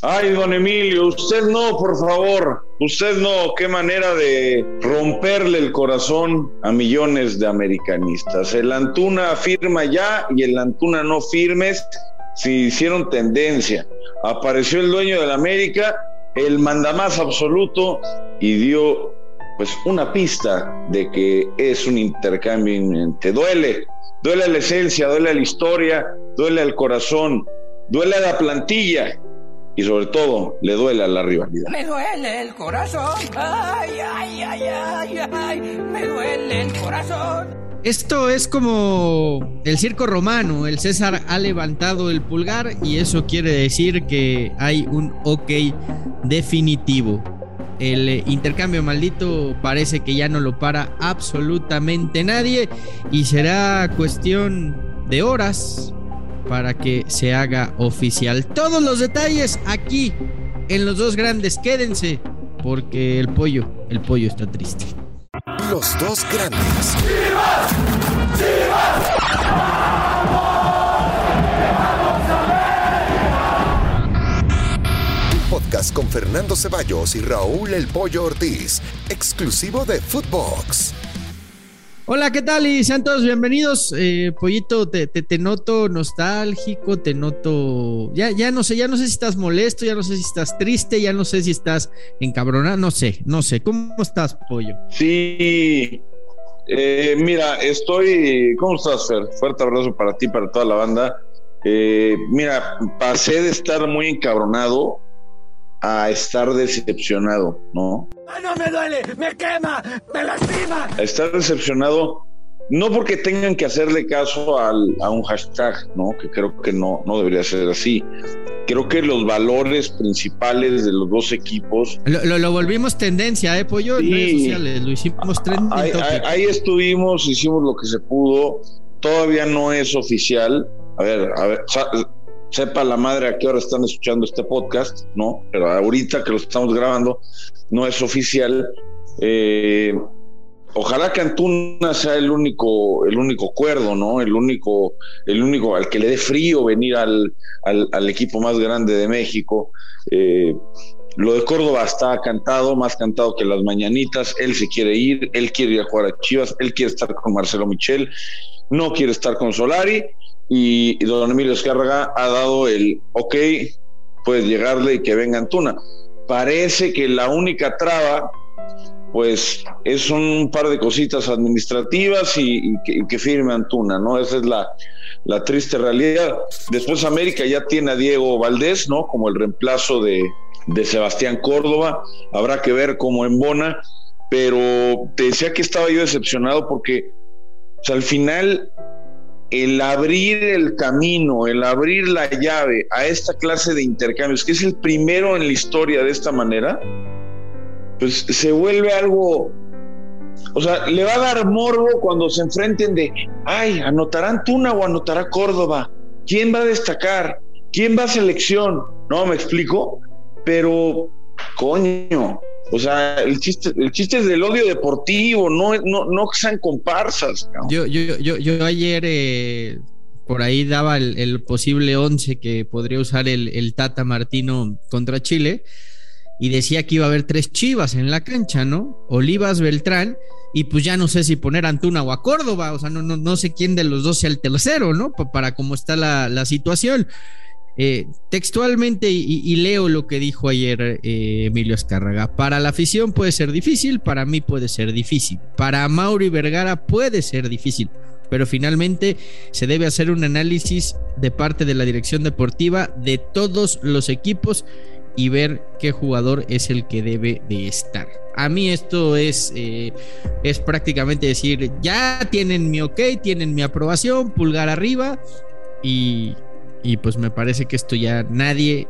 Ay, don Emilio, usted no, por favor, usted no, qué manera de romperle el corazón a millones de americanistas. El Antuna firma ya y el Antuna no firmes, si hicieron tendencia. Apareció el dueño de la América, el mandamás absoluto, y dio pues una pista de que es un intercambio inminente. Duele a la esencia, duele a la historia, duele al corazón, duele a la plantilla. Y sobre todo, le duele a la rivalidad. Me duele el corazón, ay, ay, ay, ay, ay, me duele el corazón. Esto es como el circo romano, el César ha levantado el pulgar y eso quiere decir que hay un ok definitivo. El intercambio maldito parece que ya no lo para absolutamente nadie y será cuestión de horas para que se haga oficial. Todos los detalles aquí en Los Dos Grandes. Quédense porque el pollo está triste. Los Dos Grandes. ¡Chivas! ¡Chivas! Un podcast con Fernando Ceballos y Raúl El Pollo Ortiz, exclusivo de Footbox. Hola, ¿qué tal? Y sean todos bienvenidos. Pollito, te noto nostálgico, te noto... Ya no sé si estás molesto, ya no sé si estás triste, ya no sé si estás encabronado, no sé. ¿Cómo estás, Pollo? Sí, mira, ¿Cómo estás, Fer? Fuerte abrazo para ti, para toda la banda. Mira, pasé de estar muy encabronado a estar decepcionado, ¿no? ¡Ah, no me duele! ¡Me quema! ¡Me lastima! A estar decepcionado, no porque tengan que hacerle caso a un hashtag, ¿no? Que creo que no debería ser así. Creo que los valores principales de los dos equipos... Lo volvimos tendencia, Pollo, sí, en redes sociales, lo hicimos trending topic. Ahí estuvimos, hicimos lo que se pudo, todavía no es oficial. A ver, sepa la madre a qué hora están escuchando este podcast, ¿no? Pero ahorita que lo estamos grabando, no es oficial. Ojalá que Antuna sea el único cuerdo, ¿no? El único al que le dé frío venir al equipo más grande de México. Lo de Córdoba está cantado, más cantado que las mañanitas. Él se quiere ir, él quiere ir a jugar a Chivas, él quiere estar con Marcelo Michel, no quiere estar con Solari. Y don Emilio Azcárraga ha dado el ok, puedes llegarle y que venga Antuna. Parece que la única traba pues es un par de cositas administrativas y que firme Antuna, ¿no? Esa es la triste realidad. Después América ya tiene a Diego Valdés, ¿no? Como el reemplazo de Sebastián Córdoba. Habrá que ver cómo embona, pero te decía que estaba yo decepcionado porque, o sea, al final el abrir el camino, el abrir la llave a esta clase de intercambios, que es el primero en la historia de esta manera, pues se vuelve algo, o sea, le va a dar morbo cuando se enfrenten de, ay, ¿anotará Antuna o anotará Córdoba? ¿Quién va a destacar? ¿Quién va a selección? ¿No me explico? Pero, coño, o sea, el chiste es del odio deportivo, no que sean comparsas. Yo ayer por ahí daba el posible 11 que podría usar el Tata Martino contra Chile y decía que iba a haber 3 Chivas en la cancha, ¿no? Olivas, Beltrán, y pues ya no sé si poner a Antuna o a Córdoba, o sea, no sé quién de los dos sea el tercero, ¿no? Para cómo está la situación. Textualmente y leo lo que dijo ayer Emilio Azcárraga: para la afición puede ser difícil, para mí puede ser difícil, para Mauri Vergara puede ser difícil, pero finalmente se debe hacer un análisis de parte de la dirección deportiva de todos los equipos y ver qué jugador es el que debe de estar. A mí esto es prácticamente decir, ya tienen mi ok, tienen mi aprobación, pulgar arriba, y pues me parece que esto ya nadie,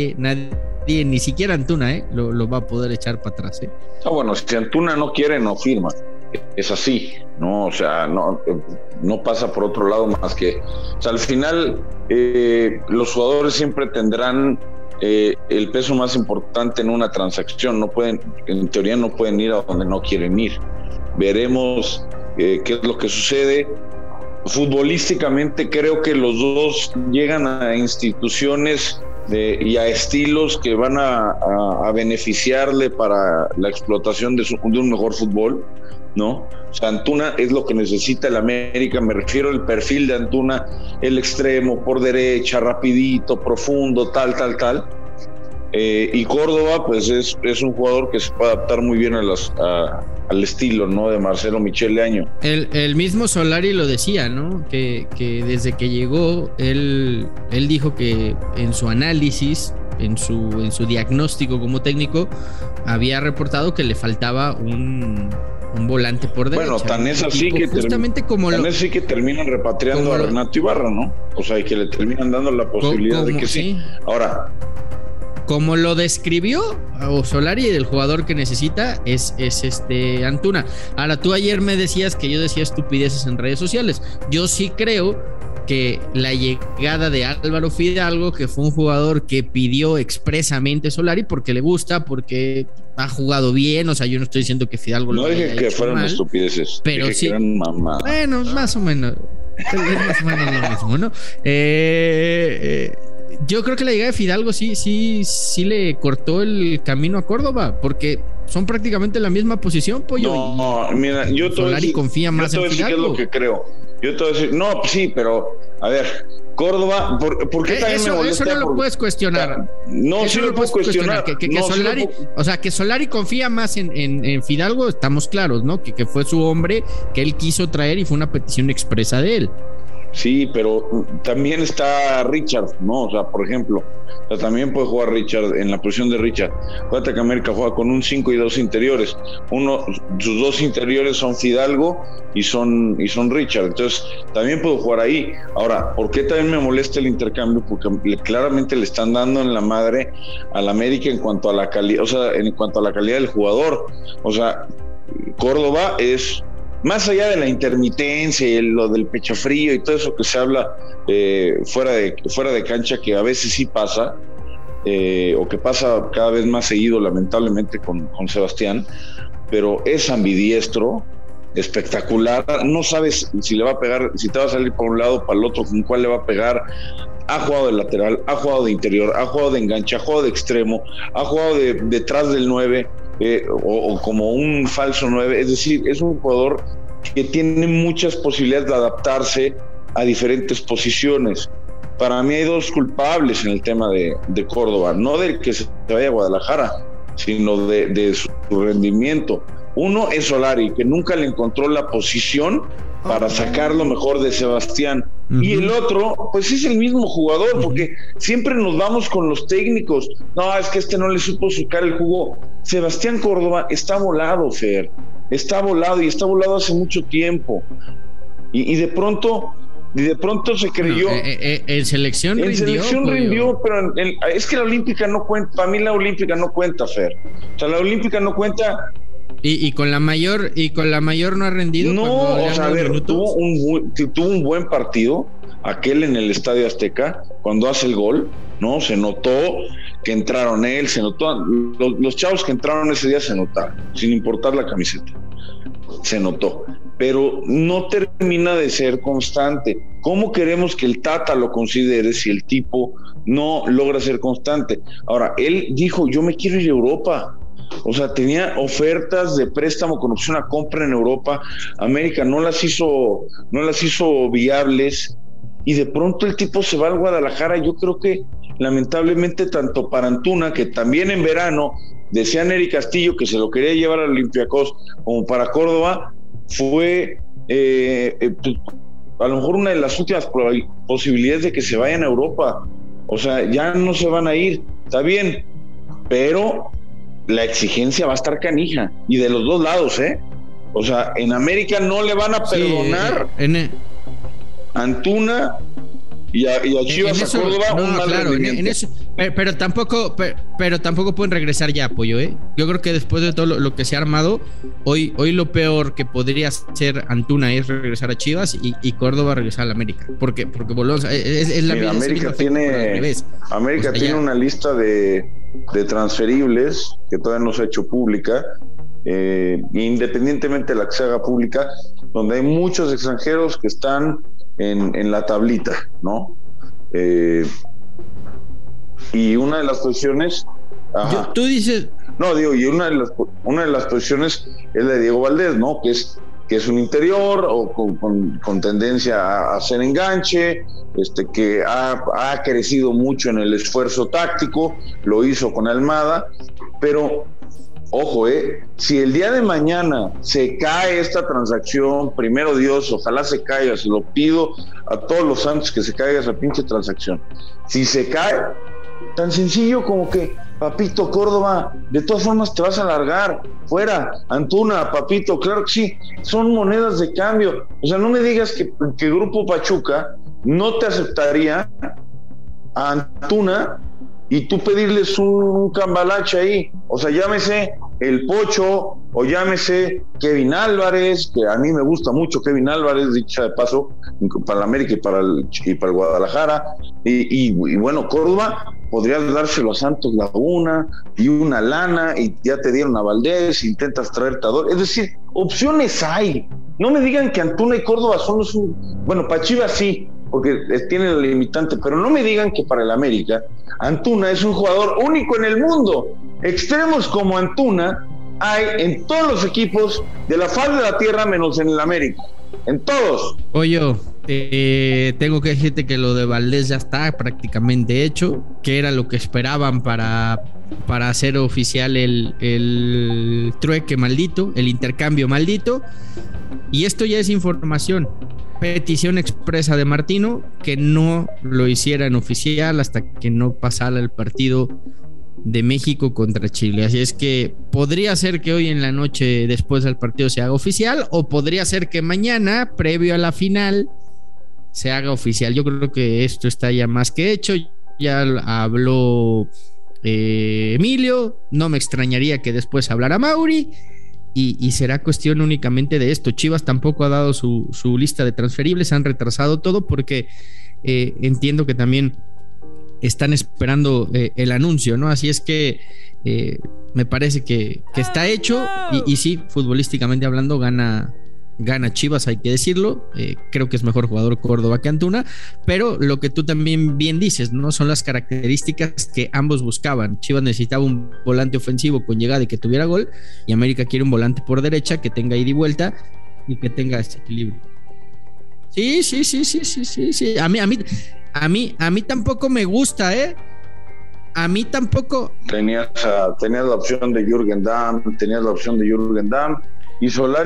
ni siquiera Antuna, lo va a poder echar para atrás. Bueno, si Antuna no quiere, no firma. Es así, ¿no? O sea, no pasa por otro lado más que... O sea, al final, los jugadores siempre tendrán el peso más importante en una transacción. En teoría no pueden ir a donde no quieren ir. Veremos qué es lo que sucede. Futbolísticamente creo que los dos llegan a instituciones y a estilos que van a beneficiarle para la explotación de un mejor fútbol, ¿no? O sea, Antuna es lo que necesita el América, me refiero al perfil de Antuna, el extremo, por derecha, rapidito, profundo, tal. Y Córdoba, pues es un jugador que se puede adaptar muy bien al estilo, ¿no? De Marcelo Michele Año. El mismo Solari lo decía, ¿no? Que desde que llegó, él dijo que en su análisis, en su diagnóstico como técnico, había reportado que le faltaba un volante por derecha. Bueno, tan es así que terminan repatriando a Renato Ibarra, ¿no? O sea, y que le terminan dando la posibilidad de que sí. Ahora, como lo describió Solari, el jugador que necesita es Antuna. Ahora, tú ayer me decías que yo decía estupideces en redes sociales. Yo sí creo que la llegada de Álvaro Fidalgo, que fue un jugador que pidió expresamente Solari porque le gusta, porque ha jugado bien, o sea, yo no estoy diciendo que Fidalgo no dije que fueran mal, estupideces, pero dije sí que eran mamadas. Bueno, más o menos lo mismo, ¿no? Yo creo que la llegada de Fidalgo sí le cortó el camino a Córdoba, porque son prácticamente la misma posición, Pollo. No, mira, yo Solari confía más en Fidalgo. ¿Qué es lo que creo? Yo te voy a decir, no, sí, pero a ver, Córdoba, ¿por qué también me molesta? Eso no lo puedes cuestionar. No, sí lo puedo cuestionar. Solari, o sea, que Solari confía más en Fidalgo, estamos claros, ¿no? Que fue su hombre que él quiso traer y fue una petición expresa de él. Sí, pero también está Richard, ¿no? O sea, por ejemplo, también puede jugar Richard en la posición de Richard. Acuérdate que América juega con un 5 y 2 interiores. Sus 2 interiores son Fidalgo y son Richard. Entonces, también puedo jugar ahí. Ahora, ¿por qué también me molesta el intercambio? Porque claramente le están dando en la madre al América en cuanto a la calidad, o sea, en cuanto a la calidad del jugador. O sea, Córdoba es, más allá de la intermitencia y lo del pecho frío y todo eso que se habla fuera de cancha, que a veces sí pasa, o que pasa cada vez más seguido, lamentablemente, con Sebastián, pero es ambidiestro, espectacular, no sabes si le va a pegar, si te va a salir por un lado, para el otro, con cuál le va a pegar. Ha jugado de lateral, ha jugado de interior, ha jugado de enganche, ha jugado de extremo, ha jugado detrás del 9, o como un falso 9, es decir, es un jugador que tiene muchas posibilidades de adaptarse a diferentes posiciones. Para mí hay 2 culpables en el tema de Córdoba, no del que se vaya a Guadalajara, sino de su rendimiento. Uno es Solari, que nunca le encontró la posición para sacar lo mejor de Sebastián. Uh-huh. Y el otro, pues es el mismo jugador, porque siempre nos vamos con los técnicos. No, es que no le supo sacar el jugo. Sebastián Córdoba está volado, Fer. Está volado y está volado hace mucho tiempo. Y de pronto se creyó. En selección rindió, pero es que la olímpica no cuenta. Para mí la olímpica no cuenta, Fer. O sea, la olímpica no cuenta. Y con la mayor no ha rendido. No, o sea, a ver, tuvo un buen partido, aquel en el Estadio Azteca, cuando hace el gol, ¿no? Se notó que entraron él, se notó, los chavos que entraron ese día se notaron, sin importar la camiseta, se notó, pero no termina de ser constante. ¿Cómo queremos que el Tata lo considere si el tipo no logra ser constante? Ahora, él dijo, yo me quiero ir a Europa. O sea, tenía ofertas de préstamo con opción a compra en Europa. América no las hizo viables, y de pronto el tipo se va al Guadalajara. Yo creo que lamentablemente tanto para Antuna, que también en verano decía Nery Castillo que se lo quería llevar al Olympiacos, como para Córdoba, fue a lo mejor una de las últimas posibilidades de que se vayan a Europa. O sea, ya no se van a ir, está bien, pero la exigencia va a estar canija, y de los 2 lados, o sea, en América no le van a perdonar Antuna y a Chivas, a Córdoba, un mal rendimiento. Pero tampoco pueden regresar ya, Pollo, Yo creo que después de todo lo que se ha armado, hoy lo peor que podría ser Antuna es regresar a Chivas y Córdoba regresar a la América, porque volvemos, es la misma. América tiene una lista de transferibles que todavía no se ha hecho pública, independientemente de la que se haga pública, donde hay muchos extranjeros que están en la tablita, ¿no? Y una de las posiciones... Tú dices... No, digo, y una de las posiciones es la de Diego Valdés, ¿no? Que es un interior o con tendencia a hacer enganche, que ha crecido mucho en el esfuerzo táctico, lo hizo con Almada, pero ojo, si el día de mañana se cae esta transacción, primero Dios, ojalá se caiga, se lo pido a todos los santos que se caiga esa pinche transacción. Si se cae, tan sencillo como que, papito Córdoba, de todas formas te vas a largar, fuera, Antuna, papito, claro que sí, son monedas de cambio. O sea, no me digas que Grupo Pachuca no te aceptaría a Antuna y tú pedirles un cambalache ahí. O sea, llámese el Pocho o llámese Kevin Álvarez, que a mí me gusta mucho Kevin Álvarez, dicha de paso, para el América y para el Guadalajara. Y bueno, Córdoba podrías dárselo a Santos Laguna y una lana y ya te dieron a Valdés, intentas traerte a Dor. Es decir, opciones hay. No me digan que Antuna y Córdoba son los... Bueno, para Chivas sí, porque tiene el limitante, pero no me digan que para el América Antuna es un jugador único en el mundo. Extremos como Antuna hay en todos los equipos de la faz de la tierra menos en el América, en todos. Oye, tengo que decirte que lo de Valdés ya está prácticamente hecho, que era lo que esperaban para hacer oficial el trueque maldito, el intercambio maldito, y esto ya es información. Petición expresa de Martino que no lo hicieran oficial hasta que no pasara el partido de México contra Chile. Así es que podría ser que hoy en la noche después del partido se haga oficial, o podría ser que mañana, previo a la final, se haga oficial. Yo creo que esto está ya más que hecho. Ya habló Emilio, no me extrañaría que después hablara Mauri. Y será cuestión únicamente de esto. Chivas tampoco ha dado su lista de transferibles, han retrasado todo porque entiendo que también están esperando el anuncio, ¿no? Así es que me parece que está hecho y sí, futbolísticamente hablando, gana Chivas, hay que decirlo. Creo que es mejor jugador Córdoba que Antuna, pero lo que tú también bien dices, ¿no? Son las características que ambos buscaban. Chivas necesitaba un volante ofensivo con llegada y que tuviera gol, y América quiere un volante por derecha que tenga ida y vuelta y que tenga este equilibrio. Sí. A mí tampoco me gusta, A mí tampoco. Tenías la opción de Jürgen Damm, y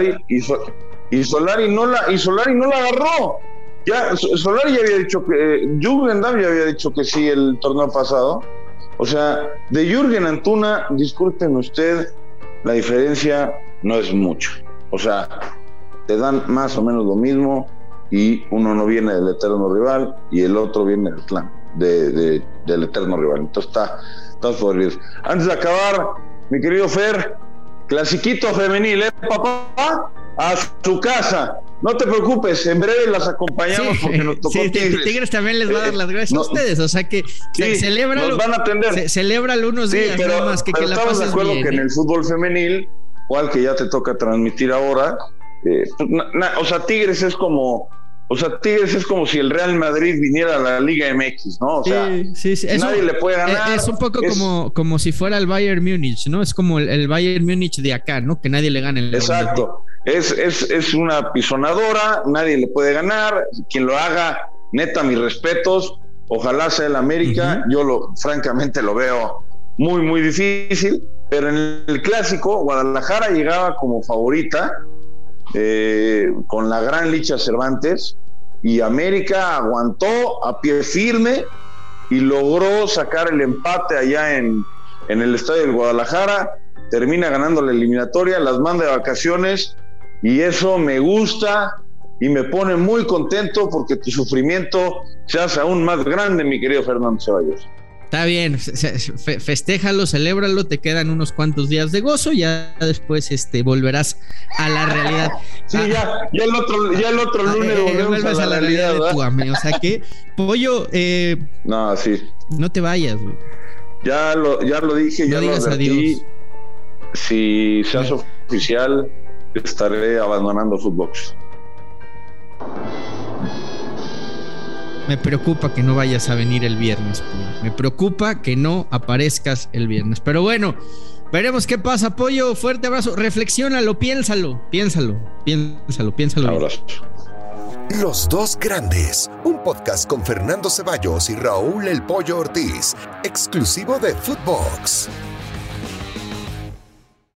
Solari no la agarró. Ya Solari ya había dicho que Jürgen Damm ya había dicho que sí el torneo pasado. O sea, de Jürgen Antuna, discúlpeme usted, la diferencia no es mucho. O sea, te dan más o menos lo mismo y uno no viene del eterno rival y el otro viene del clan del eterno rival. Entonces está podrido. Antes de acabar, mi querido Fer, clasiquito femenil, papá, a su casa. No te preocupes, en breve las acompañamos porque nos tocó Tigres. Tigres también les va a dar las gracias a ustedes, o sea que celébralo. Nos van a atender. Celébralo unos días, pero, nada más que la estamos de acuerdo bien, que en el fútbol femenil, cual que ya te toca transmitir ahora, o sea, Tigres es como si el Real Madrid viniera a la Liga MX, ¿no? O sea, nadie le puede ganar. Es un poco como si fuera el Bayern Múnich, ¿no? Es como el Bayern Múnich de acá, ¿no? Que nadie le gane. Exacto. Es una pisonadora, nadie le puede ganar. Quien lo haga, neta, mis respetos. Ojalá sea el América. Uh-huh. Yo francamente lo veo muy, muy difícil. Pero en el clásico, Guadalajara llegaba como favorita, con la gran Licha Cervantes, y América aguantó a pie firme y logró sacar el empate allá en el estadio del Guadalajara. Termina ganando la eliminatoria, las manda de vacaciones, y eso me gusta y me pone muy contento porque tu sufrimiento se hace aún más grande, mi querido Fernando Ceballos. Está bien, festéjalo, celébralo, te quedan unos cuantos días de gozo, ya después volverás a la realidad. Sí, ya el otro lunes volvemos a la realidad de tu ame. O sea que, Pollo, no, sí. No te vayas, güey. Ya lo dije, ya lo advertí. Adiós. Si se hace oficial, estaré abandonando Footbox. Me preocupa que no vayas a venir el viernes, Pollo. Me preocupa que no aparezcas el viernes. Pero bueno, veremos qué pasa, Pollo. Fuerte abrazo. Reflexiónalo, piénsalo. Un abrazo. Los Dos Grandes, un podcast con Fernando Ceballos y Raúl El Pollo Ortiz, exclusivo de Footbox.